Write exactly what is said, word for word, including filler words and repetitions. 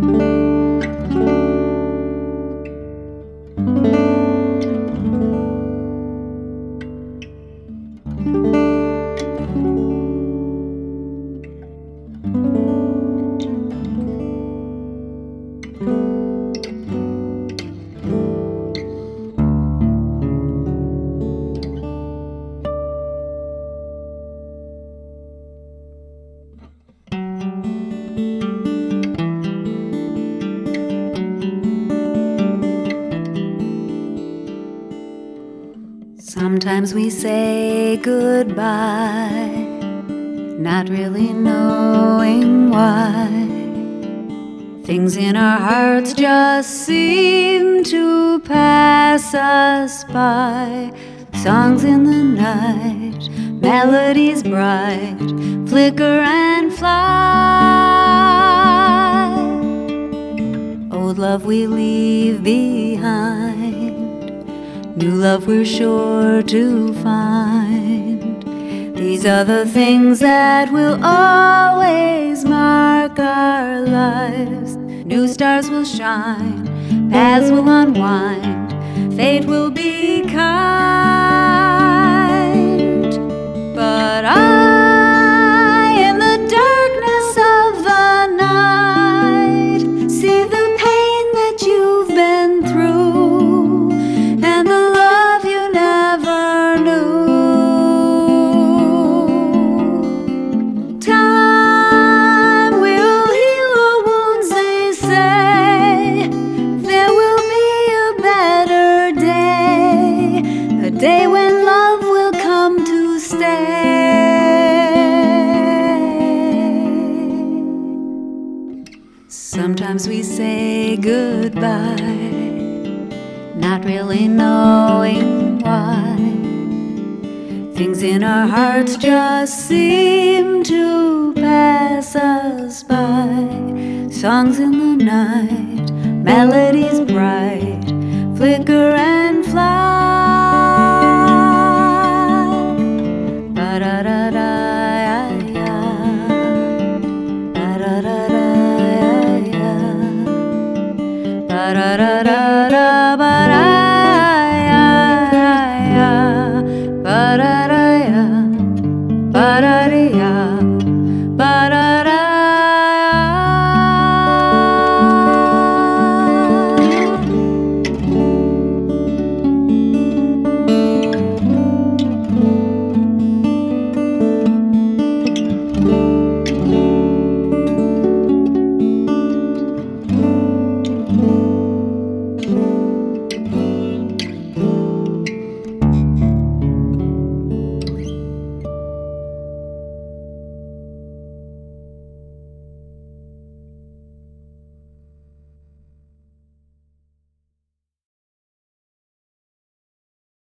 Sometimes we say goodbye, not really knowing why. Things in our hearts just seem to pass us by. Songs in the night, melodies bright, flicker and fly. Old love we leave behind, new love we're sure to find. These are the things that will always mark our lives. New stars will shine, paths will unwind, fate will be kind. But I, in the darkness of the night, see the pain that you've been through, and the love you never knew. Time will heal the wounds, they say. There will be a better day, a day when love will come to stay. Sometimes we say goodbye, not really knowing why. Things in our hearts just seem to pass us by. Songs in the night, melodies bright, flicker and fly. Ba-da-da-da-ya-ya, ba-da-da-da-ya-ya, ba-da-da-da.